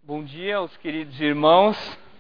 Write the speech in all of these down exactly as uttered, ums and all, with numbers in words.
Bom dia aos queridos irmãos.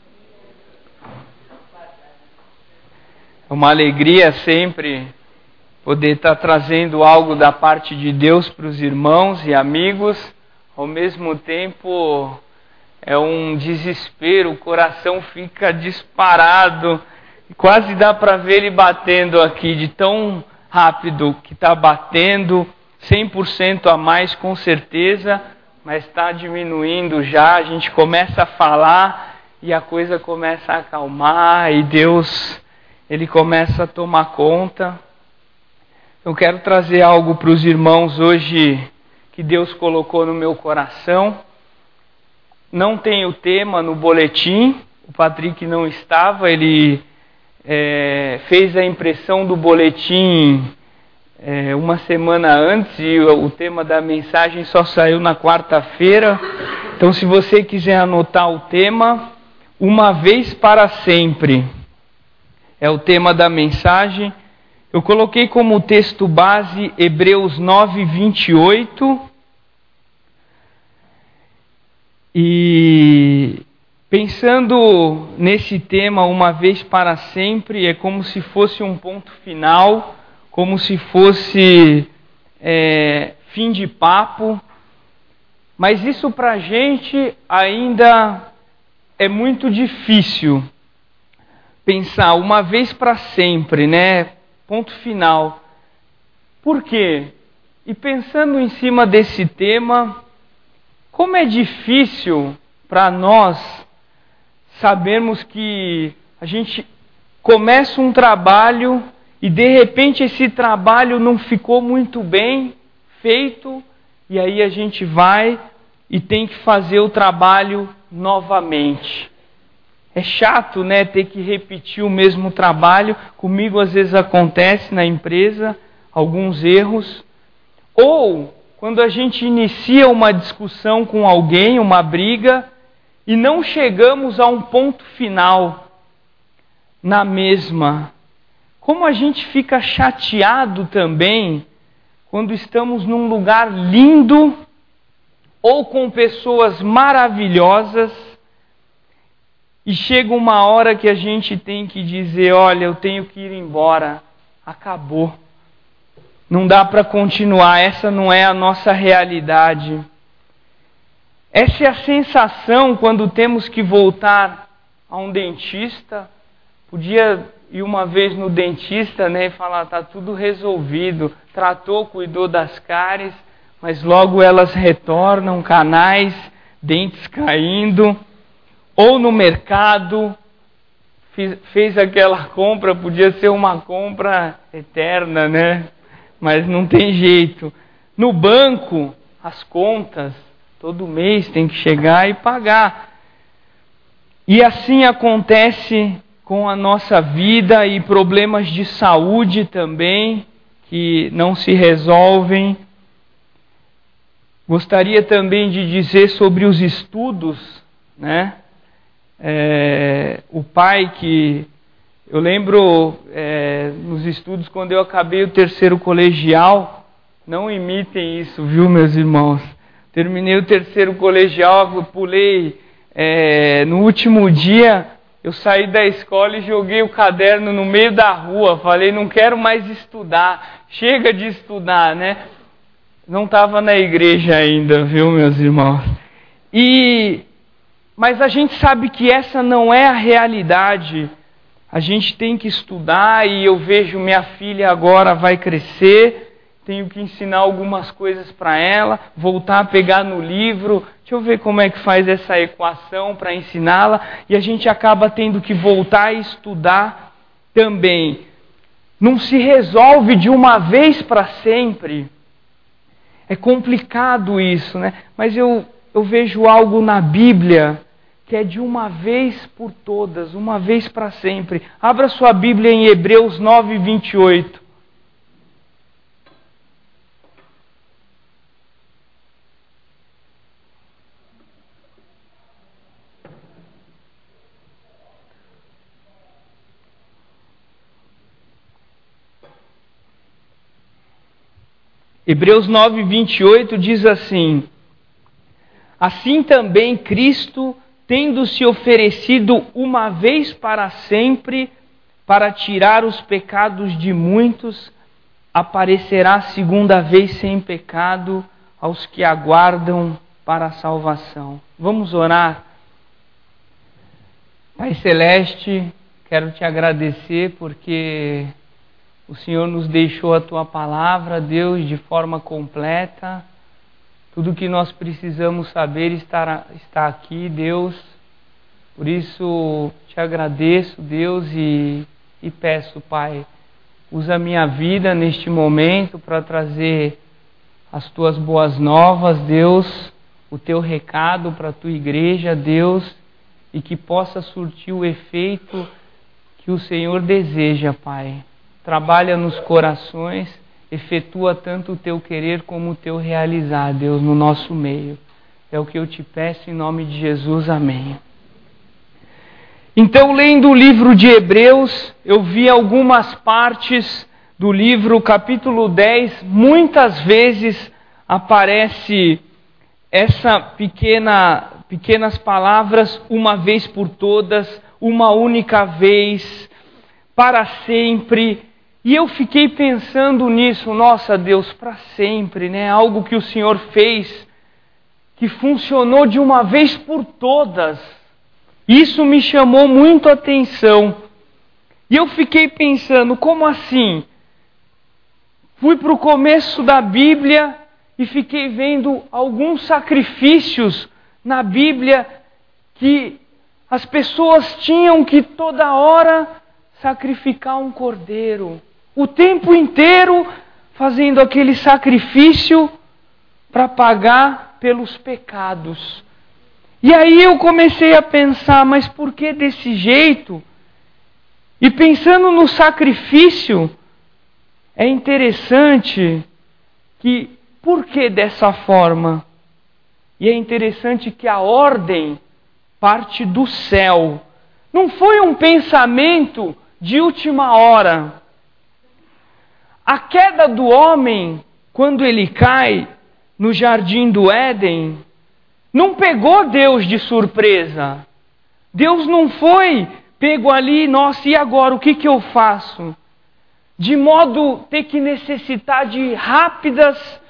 É uma alegria sempre poder estar trazendo algo da parte de Deus para os irmãos e amigos. Ao mesmo tempo, é um desespero, o coração fica disparado. Quase dá para ver ele batendo aqui, de tão rápido que está batendo, cem por cento a mais com certeza, mas está diminuindo já. A gente começa a falar e a coisa começa a acalmar e Deus, Ele começa a tomar conta. Eu quero trazer algo para os irmãos hoje que Deus colocou no meu coração. Não tem o tema no boletim, o Patrick não estava, ele é, fez a impressão do boletim é, uma semana antes e o, o tema da mensagem só saiu na quarta-feira. Então, se você quiser anotar o tema, uma vez para sempre, é o tema da mensagem. Eu coloquei como texto base Hebreus nove, vinte e oito. E pensando nesse tema, uma vez para sempre, é como se fosse um ponto final, como se fosse é, fim de papo. Mas isso para a gente ainda é muito difícil pensar uma vez para sempre, né? Ponto final. Por quê? E pensando em cima desse tema, como é difícil para nós sabermos que a gente começa um trabalho e de repente esse trabalho não ficou muito bem feito e aí a gente vai e tem que fazer o trabalho novamente. É chato, né, ter que repetir o mesmo trabalho. Comigo às vezes acontece na empresa alguns erros. Ou quando a gente inicia uma discussão com alguém, uma briga, e não chegamos a um ponto final na mesma. Como a gente fica chateado também quando estamos num lugar lindo ou com pessoas maravilhosas e chega uma hora que a gente tem que dizer, olha, eu tenho que ir embora, acabou. Não dá para continuar, essa não é a nossa realidade. Essa é a sensação quando temos que voltar a um dentista. Podia ir uma vez no dentista, né, e falar, está tudo resolvido, tratou, cuidou das cáries, mas logo elas retornam, canais, dentes caindo. Ou no mercado, fez aquela compra, podia ser uma compra eterna, né? Mas não tem jeito. No banco, as contas, todo mês tem que chegar e pagar. E assim acontece com a nossa vida e problemas de saúde também, que não se resolvem. Gostaria também de dizer sobre os estudos, né? É, o pai que... Eu lembro é, nos estudos, quando eu acabei o terceiro colegial, não imitem isso, viu, meus irmãos? Terminei o terceiro colegial, pulei é, no último dia, eu saí da escola e joguei o caderno no meio da rua, falei, não quero mais estudar, chega de estudar, né? Não estava na igreja ainda, viu, meus irmãos? E... Mas a gente sabe que essa não é a realidade. A gente tem que estudar e eu vejo minha filha agora vai crescer, tenho que ensinar algumas coisas para ela, voltar a pegar no livro, deixa eu ver como é que faz essa equação para ensiná-la, e a gente acaba tendo que voltar a estudar também. Não se resolve de uma vez para sempre. É complicado isso, né? Mas eu, eu vejo algo na Bíblia que é de uma vez por todas, uma vez para sempre. Abra sua Bíblia em Hebreus nove, vinte e oito. Hebreus nove, vinte e oito diz assim: assim também Cristo, tendo se oferecido uma vez para sempre para tirar os pecados de muitos, aparecerá segunda vez sem pecado aos que aguardam para a salvação. Vamos orar. Pai Celeste, quero te agradecer porque o Senhor nos deixou a Tua palavra, Deus, de forma completa. Tudo que nós precisamos saber está, está aqui, Deus. Por isso, te agradeço, Deus, e, e peço, Pai, usa a minha vida neste momento para trazer as Tuas boas novas, Deus, o Teu recado para a Tua igreja, Deus, e que possa surtir o efeito que o Senhor deseja, Pai. Trabalha nos corações, efetua tanto o Teu querer como o Teu realizar, Deus, no nosso meio. É o que eu te peço em nome de Jesus, amém. Então, lendo o livro de Hebreus, eu vi algumas partes do livro, capítulo dez, muitas vezes aparece essa pequena, pequenas palavras, uma vez por todas, uma única vez, para sempre. E eu fiquei pensando nisso, nossa Deus, para sempre, né? Algo que o Senhor fez, que funcionou de uma vez por todas. Isso me chamou muito a atenção. E eu fiquei pensando, como assim? Fui para o começo da Bíblia e fiquei vendo alguns sacrifícios na Bíblia que as pessoas tinham que toda hora sacrificar um cordeiro. O tempo inteiro fazendo aquele sacrifício para pagar pelos pecados. E aí eu comecei a pensar, mas por que desse jeito? E pensando no sacrifício, é interessante que, por que dessa forma? E é interessante que a ordem parte do céu. Não foi um pensamento de última hora. A queda do homem, quando ele cai no jardim do Éden, não pegou Deus de surpresa. Deus não foi pego ali, nossa, e agora o que, que eu faço? De modo ter que necessitar de rápidas,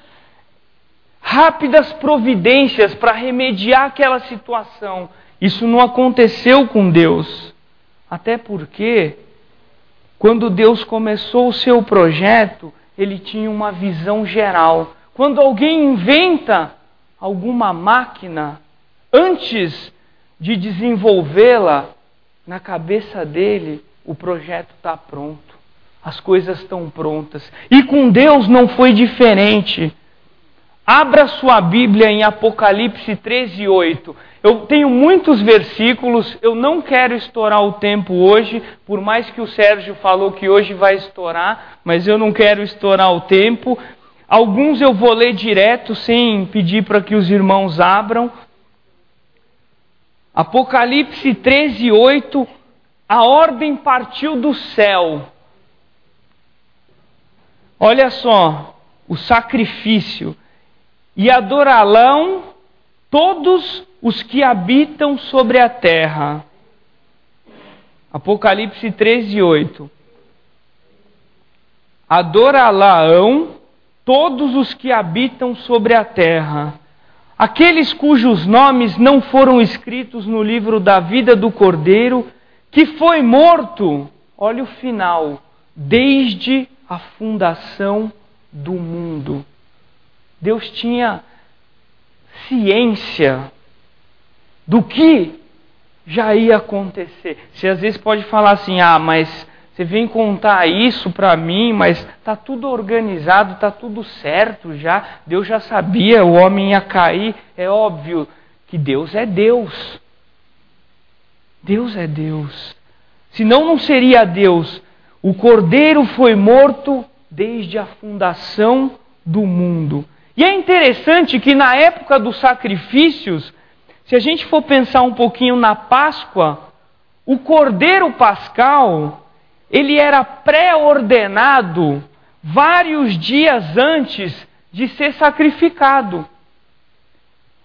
rápidas providências para remediar aquela situação. Isso não aconteceu com Deus. Até porque, quando Deus começou o seu projeto, Ele tinha uma visão geral. Quando alguém inventa alguma máquina, antes de desenvolvê-la, na cabeça dele, o projeto está pronto. As coisas estão prontas. E com Deus não foi diferente. Abra sua Bíblia em Apocalipse treze, oito. Eu tenho muitos versículos, eu não quero estourar o tempo hoje, por mais que o Sérgio falou que hoje vai estourar, mas eu não quero estourar o tempo. Alguns eu vou ler direto, sem pedir para que os irmãos abram. Apocalipse treze, oito, a ordem partiu do céu. Olha só, o sacrifício. E adorá-lão todos os que habitam sobre a terra. Apocalipse treze, oito. Adorá-lão todos os que habitam sobre a terra. Aqueles cujos nomes não foram escritos no livro da vida do Cordeiro, que foi morto, olha o final, desde a fundação do mundo. Deus tinha ciência do que já ia acontecer. Você às vezes pode falar assim, ah, mas você vem contar isso para mim, mas está tudo organizado, está tudo certo já. Deus já sabia, o homem ia cair. É óbvio que Deus é Deus. Deus é Deus. Senão não seria Deus. O Cordeiro foi morto desde a fundação do mundo. E é interessante que na época dos sacrifícios, se a gente for pensar um pouquinho na Páscoa, o Cordeiro Pascal, ele era pré-ordenado vários dias antes de ser sacrificado.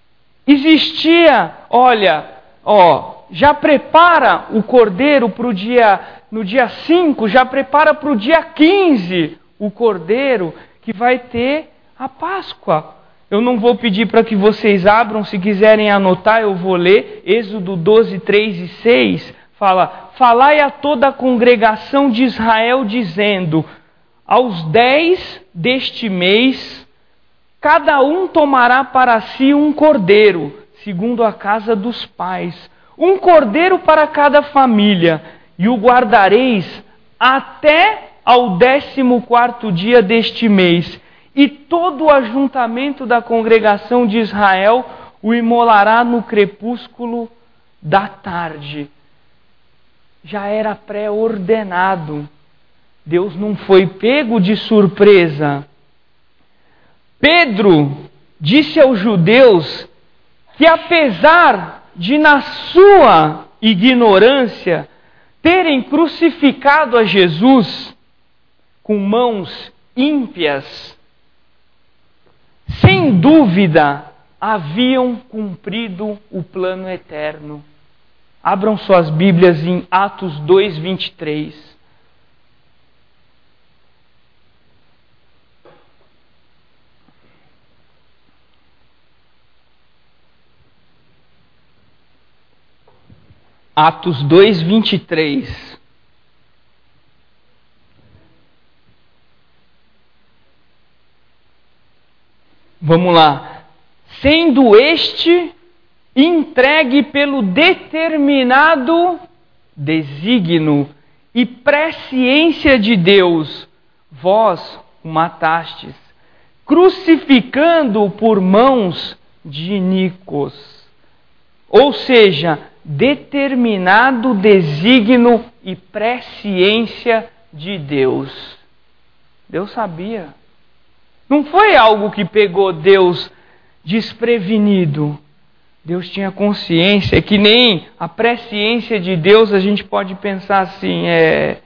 Existia, olha, ó, já prepara o cordeiro para o dia, no dia cinco, já prepara para o dia quinze o cordeiro que vai ter a Páscoa. Eu não vou pedir para que vocês abram, se quiserem anotar eu vou ler, Êxodo doze, três e seis, fala, falai a toda a congregação de Israel dizendo, aos dez deste mês, cada um tomará para si um cordeiro, segundo a casa dos pais, um cordeiro para cada família, e o guardareis até ao décimo quarto dia deste mês, e todo o ajuntamento da congregação de Israel o imolará no crepúsculo da tarde. Já era pré-ordenado. Deus não foi pego de surpresa. Pedro disse aos judeus que apesar de na sua ignorância terem crucificado a Jesus com mãos ímpias, sem dúvida haviam cumprido o plano eterno. Abram suas Bíblias em Atos dois, vinte e três. Atos dois, vinte e três. Vamos lá. Sendo este entregue pelo determinado desígnio e presciência de Deus, vós o matastes, crucificando-o por mãos de iníquos. Ou seja, determinado desígnio e presciência de Deus. Deus sabia. Não foi algo que pegou Deus desprevenido. Deus tinha consciência, que nem a presciência de Deus, a gente pode pensar assim, é...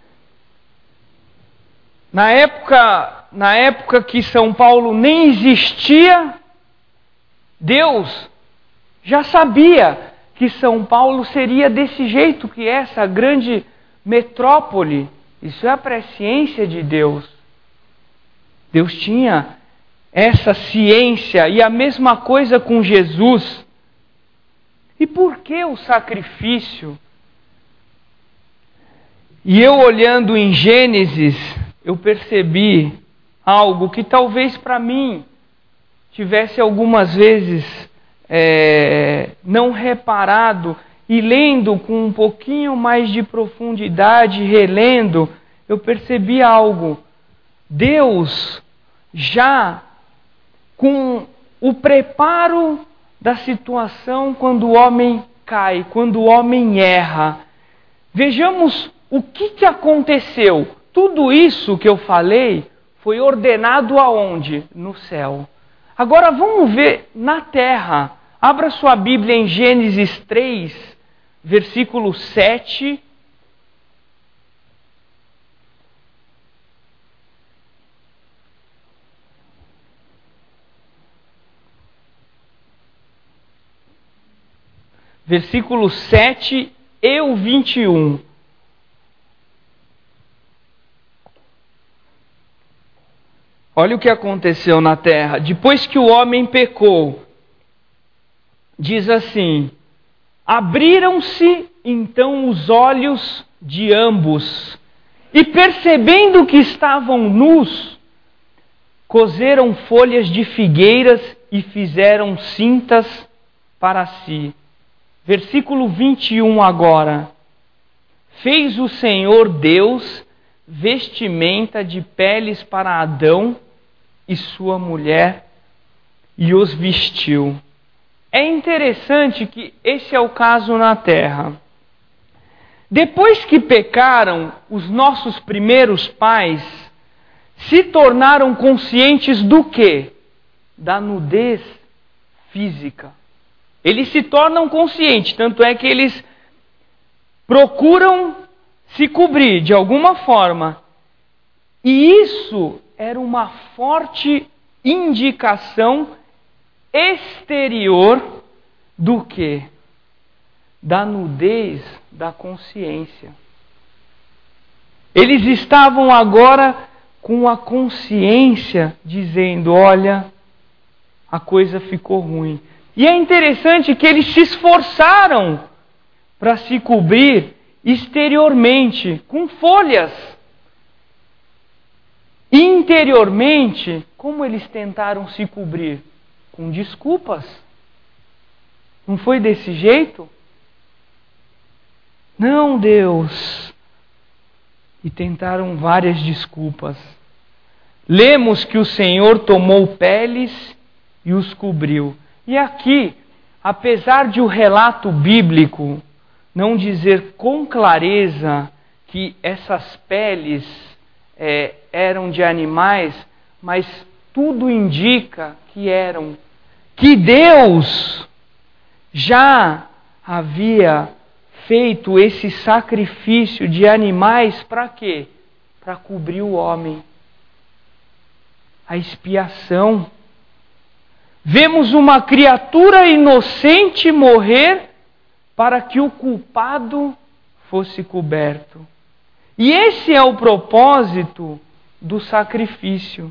Na época, na época que São Paulo nem existia, Deus já sabia que São Paulo seria desse jeito que é, essa grande metrópole. Isso é a presciência de Deus. Deus tinha essa ciência, e a mesma coisa com Jesus. E por que o sacrifício? E eu olhando em Gênesis, eu percebi algo que talvez para mim tivesse algumas vezes é, não reparado, e lendo com um pouquinho mais de profundidade, relendo, eu percebi algo. Deus já com o preparo da situação quando o homem cai, quando o homem erra. Vejamos o que, que aconteceu. Tudo isso que eu falei foi ordenado aonde? No céu. Agora vamos ver na terra. Abra sua Bíblia em Gênesis três, versículo sete. Versículo sete e o vinte e um. Olha o que aconteceu na terra. Depois que o homem pecou, diz assim: abriram-se então os olhos de ambos, e percebendo que estavam nus, coseram folhas de figueiras e fizeram cintas para si. Versículo vinte e um agora. Fez o Senhor Deus vestimenta de peles para Adão e sua mulher, e os vestiu. É interessante que esse é o caso na terra. Depois que pecaram, os nossos primeiros pais se tornaram conscientes do quê? Da nudez física. Eles se tornam conscientes, tanto é que eles procuram se cobrir de alguma forma. E isso era uma forte indicação exterior do quê? Da nudez da consciência. Eles estavam agora com a consciência dizendo, olha, a coisa ficou ruim. E é interessante que eles se esforçaram para se cobrir exteriormente com folhas. Interiormente, como eles tentaram se cobrir? Com desculpas. Não foi desse jeito? Não, Deus. E tentaram várias desculpas. Lemos que o Senhor tomou peles e os cobriu. E aqui, apesar de o relato bíblico não dizer com clareza que essas peles é, eram de animais, mas tudo indica que eram. Que Deus já havia feito esse sacrifício de animais para quê? Para cobrir o homem. A expiação. Vemos uma criatura inocente morrer para que o culpado fosse coberto. E esse é o propósito do sacrifício.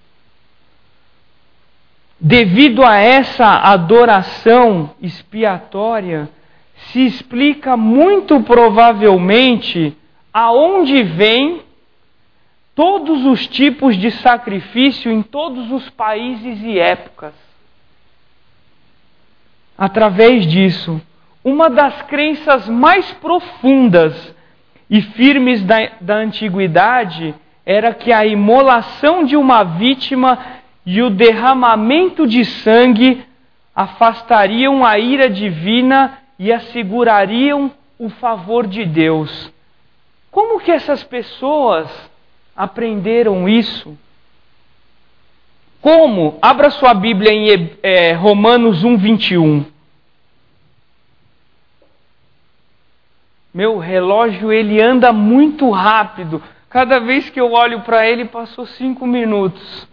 Devido a essa adoração expiatória, se explica muito provavelmente aonde vem todos os tipos de sacrifício em todos os países e épocas. Através disso, uma das crenças mais profundas e firmes da, da antiguidade era que a imolação de uma vítima e o derramamento de sangue afastariam a ira divina e assegurariam o favor de Deus. Como que essas pessoas aprenderam isso? Como? Abra sua Bíblia em é, Romanos um, vinte e um. Meu relógio, ele anda muito rápido. Cada vez que eu olho para ele, passou cinco minutos.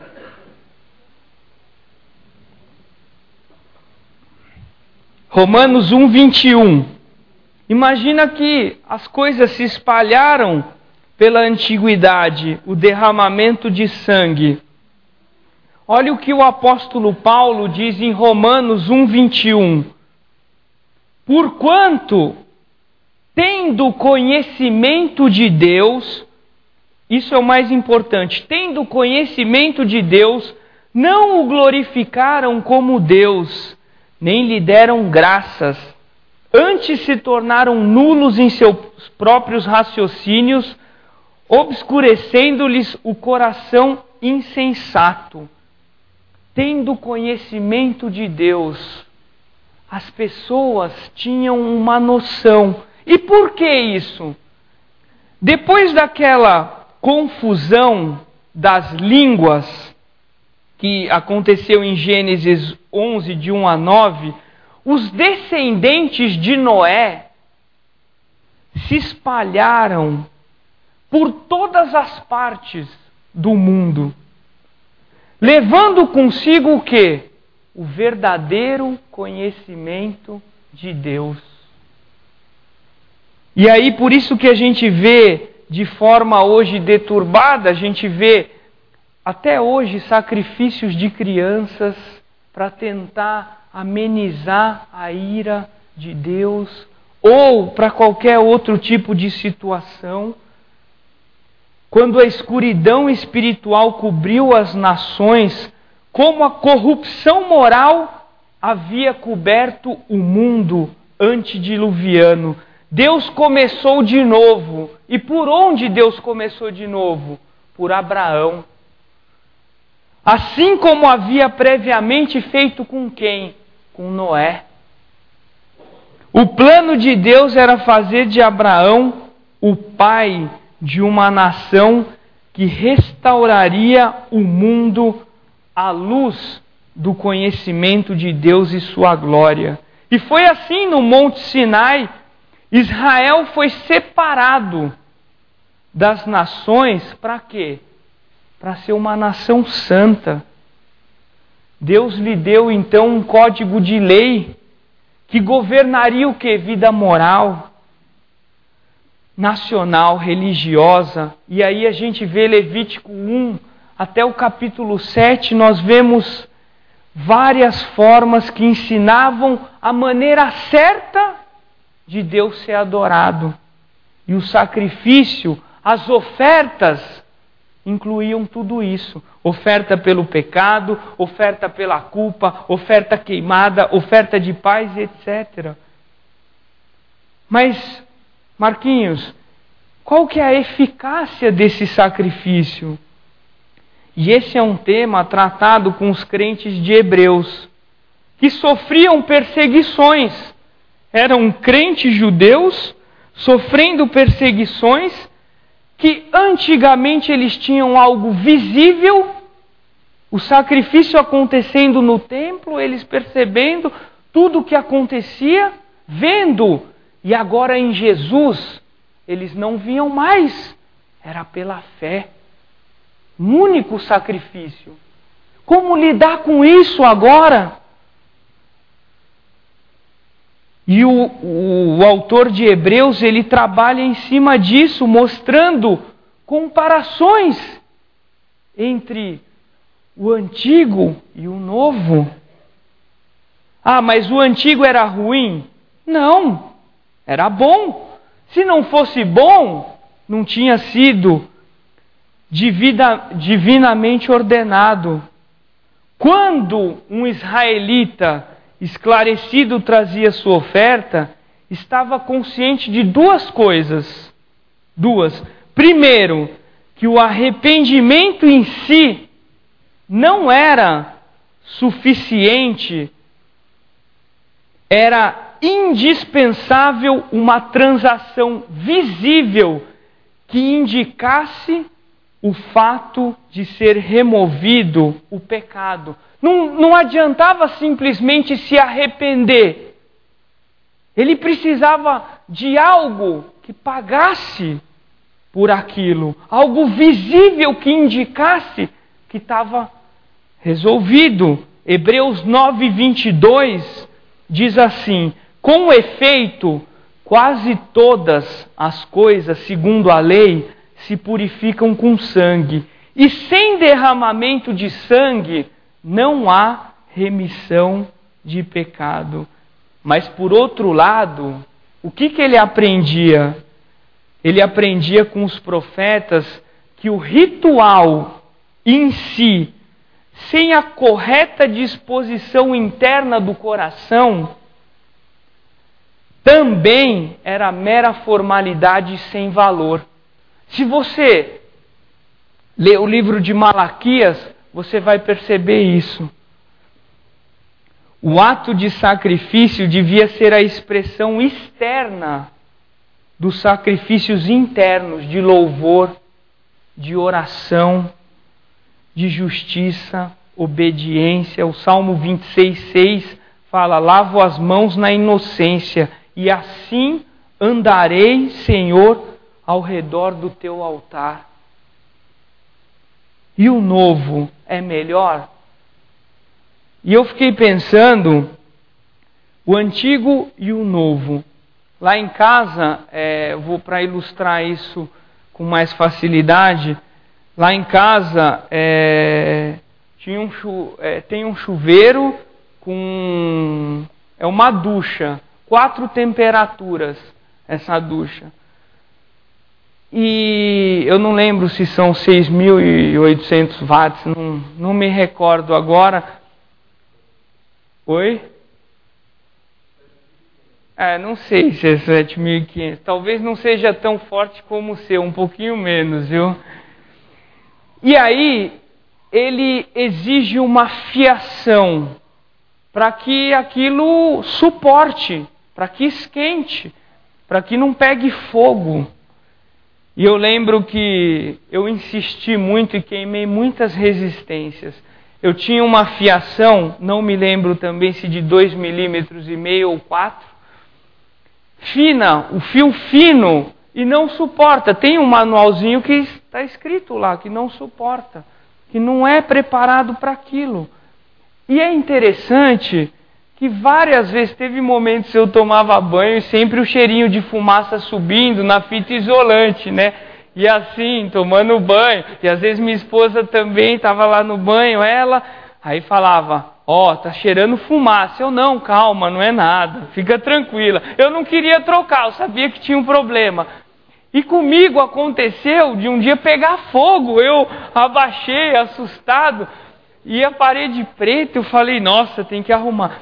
Romanos um, vinte e um. Imagina que as coisas se espalharam pela antiguidade, o derramamento de sangue. Olha o que o apóstolo Paulo diz em Romanos um, vinte e um. Porquanto, tendo conhecimento de Deus, isso é o mais importante, tendo conhecimento de Deus, não o glorificaram como Deus, nem lhe deram graças. Antes se tornaram nulos em seus próprios raciocínios, obscurecendo-lhes o coração insensato. Tendo conhecimento de Deus, as pessoas tinham uma noção. E por que isso? Depois daquela confusão das línguas que aconteceu em Gênesis onze, de um a nove, os descendentes de Noé se espalharam por todas as partes do mundo, levando consigo o quê? O verdadeiro conhecimento de Deus. E aí, por isso que a gente vê de forma hoje deturbada, a gente vê até hoje sacrifícios de crianças para tentar amenizar a ira de Deus, ou para qualquer outro tipo de situação. Quando a escuridão espiritual cobriu as nações, como a corrupção moral havia coberto o mundo antediluviano, Deus começou de novo. E por onde Deus começou de novo? Por Abraão. Assim como havia previamente feito com quem? Com Noé. O plano de Deus era fazer de Abraão o pai de uma nação que restauraria o mundo à luz do conhecimento de Deus e sua glória. E foi assim no Monte Sinai. Israel foi separado das nações para quê? Para ser uma nação santa. Deus lhe deu então um código de lei que governaria o quê? Vida moral, nacional, religiosa. E aí a gente vê Levítico um até o capítulo sete, nós vemos várias formas que ensinavam a maneira certa de Deus ser adorado. E o sacrifício, as ofertas, incluíam tudo isso. Oferta pelo pecado, oferta pela culpa, oferta queimada, oferta de paz, etcétera. Mas, Marquinhos, qual que é a eficácia desse sacrifício? E esse é um tema tratado com os crentes de Hebreus, que sofriam perseguições. Eram crentes judeus sofrendo perseguições, que antigamente eles tinham algo visível, o sacrifício acontecendo no templo, eles percebendo tudo o que acontecia, vendo, e agora em Jesus eles não viam mais, era pela fé. Um único sacrifício. Como lidar com isso agora? E o, o, o autor de Hebreus, ele trabalha em cima disso, mostrando comparações entre o antigo e o novo. Ah, mas o antigo era ruim? Não, era bom. Se não fosse bom, não tinha sido Divida, divinamente ordenado. Quando um israelita esclarecido trazia sua oferta, estava consciente de duas coisas. Duas. Primeiro, que o arrependimento em si não era suficiente, era indispensável uma transação visível que indicasse o fato de ser removido o pecado. Não, não adiantava simplesmente se arrepender. Ele precisava de algo que pagasse por aquilo. Algo visível que indicasse que estava resolvido. Hebreus nove, vinte e dois diz assim: com efeito, quase todas as coisas, segundo a lei, se purificam com sangue, e sem derramamento de sangue não há remissão de pecado. Mas por outro lado, o que, que ele aprendia? Ele aprendia com os profetas que o ritual em si, sem a correta disposição interna do coração, também era mera formalidade sem valor. Se você ler o livro de Malaquias, você vai perceber isso. O ato de sacrifício devia ser a expressão externa dos sacrifícios internos de louvor, de oração, de justiça, obediência. O Salmo vinte e seis, seis fala: lavo as mãos na inocência e assim andarei, Senhor, ao redor do teu altar. E o novo é melhor? E eu fiquei pensando, o antigo e o novo. Lá em casa, é, eu vou para ilustrar isso com mais facilidade. Lá em casa é, tinha um chu, é, tem um chuveiro com é uma ducha, quatro temperaturas essa ducha. E eu não lembro se são seis mil e oitocentos watts, não, não me recordo agora. Oi? É, não sei se é sete mil e quinhentos. Talvez não seja tão forte como o seu, um pouquinho menos, viu? E aí, ele exige uma fiação para que aquilo suporte, para que esquente, para que não pegue fogo. E eu lembro que eu insisti muito e queimei muitas resistências. Eu tinha uma fiação, não me lembro também se de dois milímetros e meio ou quatro, fina, o fio fino, e não suporta. Tem um manualzinho que está escrito lá, que não suporta, que não é preparado para aquilo. E é interessante que várias vezes teve momentos que eu tomava banho e sempre o cheirinho de fumaça subindo na fita isolante, né? E assim, tomando banho. E às vezes minha esposa também estava lá no banho, ela... Aí falava, ó, oh, tá cheirando fumaça. Eu, não, calma, não é nada, fica tranquila. Eu não queria trocar, eu sabia que tinha um problema. E comigo aconteceu de um dia pegar fogo. Eu abaixei, assustado, e a parede preta, eu falei, nossa, tem que arrumar.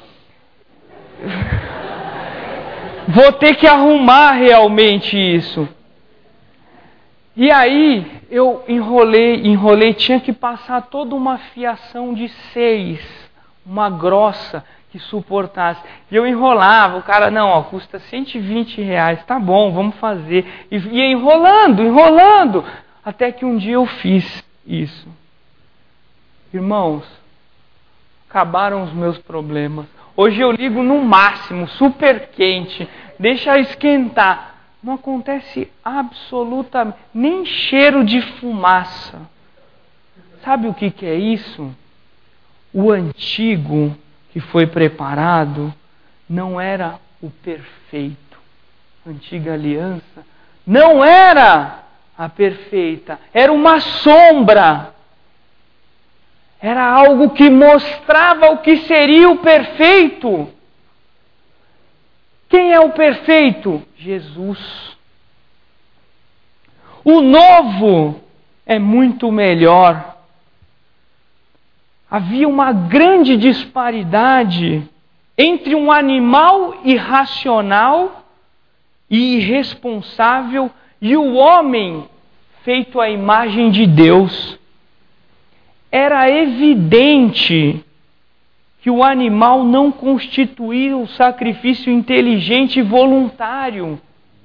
Vou ter que arrumar realmente isso. E aí eu enrolei, enrolei, tinha que passar toda uma fiação de seis, uma grossa que suportasse. E eu enrolava, o cara, não, ó, custa cento e vinte reais, tá bom, vamos fazer. E ia enrolando, enrolando, até que um dia eu fiz isso. Irmãos, acabaram os meus problemas. Hoje eu ligo no máximo, super quente, deixa esquentar. Não acontece absolutamente, nem cheiro de fumaça. Sabe o que, que é isso? O antigo que foi preparado não era o perfeito. A antiga aliança não era a perfeita, era uma sombra. Era algo que mostrava o que seria o perfeito. Quem é o perfeito? Jesus. O novo é muito melhor. Havia uma grande disparidade entre um animal irracional e irresponsável e o homem feito à imagem de Deus. Era evidente que o animal não constituía um sacrifício inteligente e voluntário.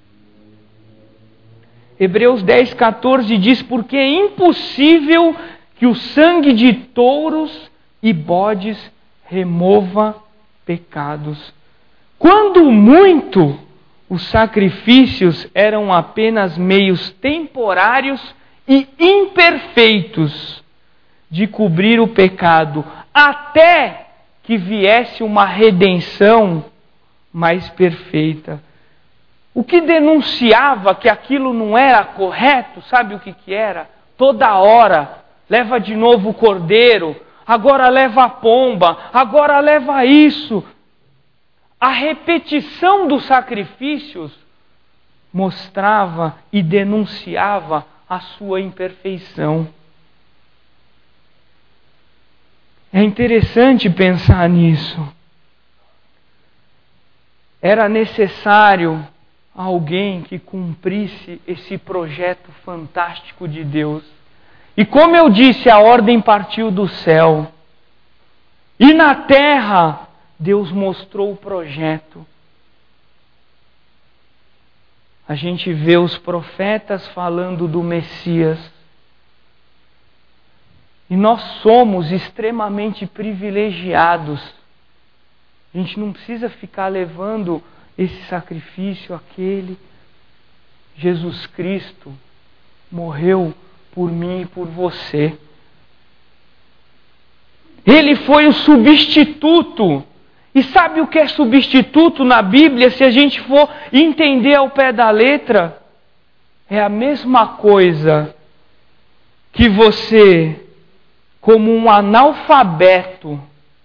Hebreus dez, quatorze diz, porque é impossível que o sangue de touros e bodes remova pecados. Quando muito, os sacrifícios eram apenas meios temporários e imperfeitos de cobrir o pecado, até que viesse uma redenção mais perfeita. O que denunciava que aquilo não era correto, sabe o que, que era? Toda hora, leva de novo o cordeiro, agora leva a pomba, agora leva isso. A repetição dos sacrifícios mostrava e denunciava a sua imperfeição. É interessante pensar nisso. Era necessário alguém que cumprisse esse projeto fantástico de Deus. E como eu disse, a ordem partiu do céu. E na terra, Deus mostrou o projeto. A gente vê os profetas falando do Messias. E nós somos extremamente privilegiados. A gente não precisa ficar levando esse sacrifício, aquele. Jesus Cristo morreu por mim e por você. Ele foi o substituto. E sabe o que é substituto na Bíblia, se a gente for entender ao pé da letra? É a mesma coisa que você, como um analfabeto.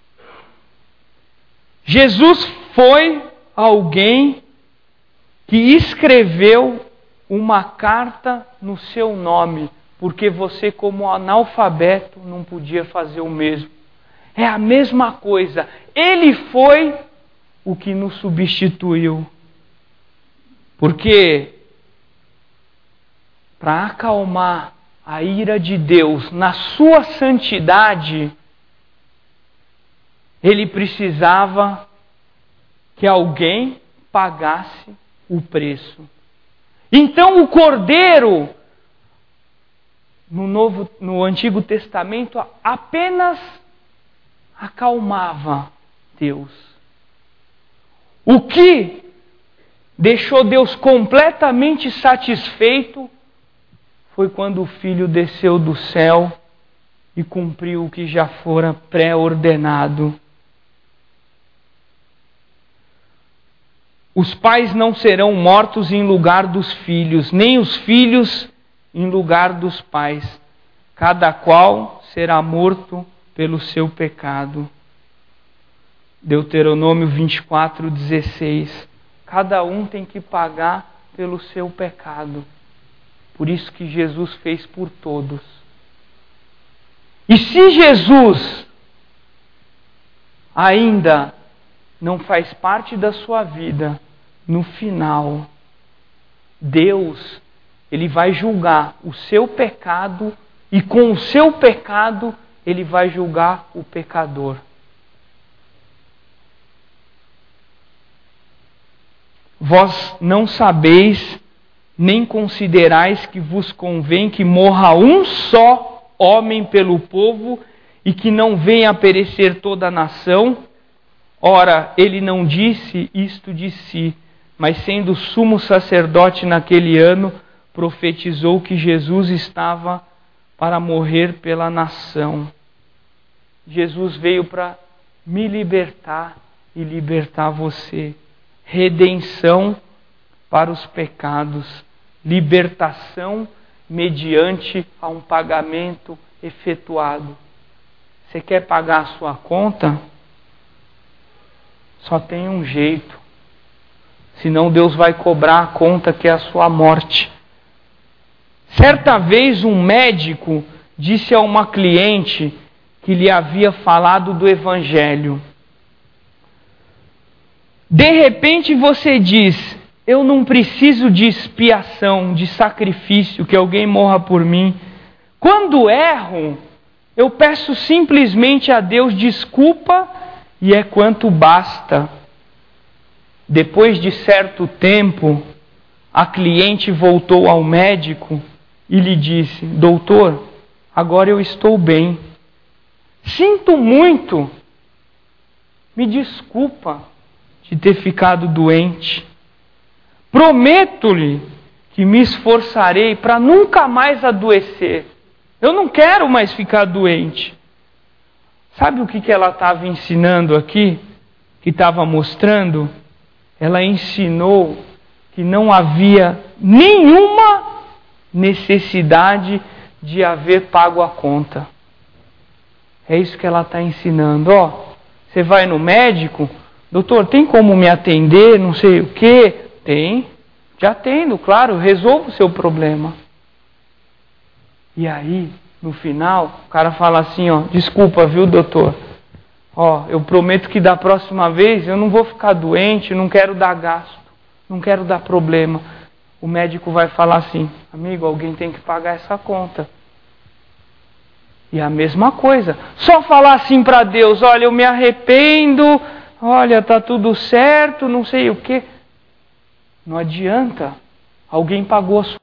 Jesus foi alguém que escreveu uma carta no seu nome, porque você, como analfabeto, não podia fazer o mesmo. É a mesma coisa. Ele foi o que nos substituiu. Porque, para acalmar a ira de Deus na sua santidade, ele precisava que alguém pagasse o preço. Então o Cordeiro, no, Novo, no Antigo Testamento, apenas acalmava Deus. O que deixou Deus completamente satisfeito foi quando o Filho desceu do céu e cumpriu o que já fora pré-ordenado. Os pais não serão mortos em lugar dos filhos, nem os filhos em lugar dos pais. Cada qual será morto pelo seu pecado. Deuteronômio vinte e quatro, dezesseis. Cada um tem que pagar pelo seu pecado. Por isso que Jesus fez por todos. E se Jesus ainda não faz parte da sua vida, no final, Deus, Ele vai julgar o seu pecado e com o seu pecado Ele vai julgar o pecador. Vós não sabeis, nem considerais que vos convém que morra um só homem pelo povo e que não venha a perecer toda a nação? Ora, ele não disse isto de si, mas sendo sumo sacerdote naquele ano, profetizou que Jesus estava para morrer pela nação. Jesus veio para me libertar e libertar você. Redenção para os pecados, libertação mediante a um pagamento efetuado. Você quer pagar a sua conta? Só tem um jeito. Senão Deus vai cobrar a conta que é a sua morte. Certa vez um médico disse a uma cliente que lhe havia falado do Evangelho: de repente você diz, eu não preciso de expiação, de sacrifício, que alguém morra por mim. Quando erro, eu peço simplesmente a Deus desculpa e é quanto basta. Depois de certo tempo, a cliente voltou ao médico e lhe disse: doutor, agora eu estou bem. Sinto muito, me desculpa de ter ficado doente. Prometo-lhe que me esforçarei para nunca mais adoecer. Eu não quero mais ficar doente. Sabe o que que ela estava ensinando aqui? Que estava mostrando? Ela ensinou que não havia nenhuma necessidade de haver pago a conta. É isso que ela está ensinando. Ó, você vai no médico, doutor, tem como me atender, não sei o quê? Tem, te atendo, claro, resolvo o seu problema. E aí, no final, o cara fala assim, ó, desculpa, viu, doutor? Ó, eu prometo que da próxima vez eu não vou ficar doente, não quero dar gasto, não quero dar problema. O médico vai falar assim, amigo, alguém tem que pagar essa conta. E a mesma coisa, só falar assim para Deus, olha, eu me arrependo, olha, tá tudo certo, não sei o quê. Não adianta, alguém pagou a sua